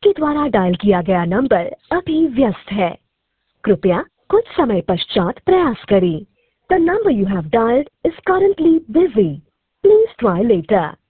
आपके द्वारा डायल किया गया नंबर अभी व्यस्त है। कृपया कुछ समय पश्चात प्रयास करें। The number you have dialed is currently busy. Please try later.